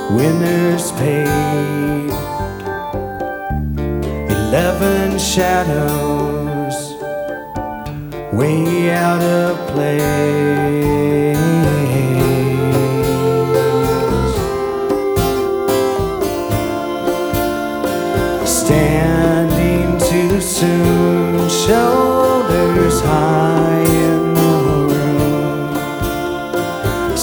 winners paid. 11 shadows way out of place.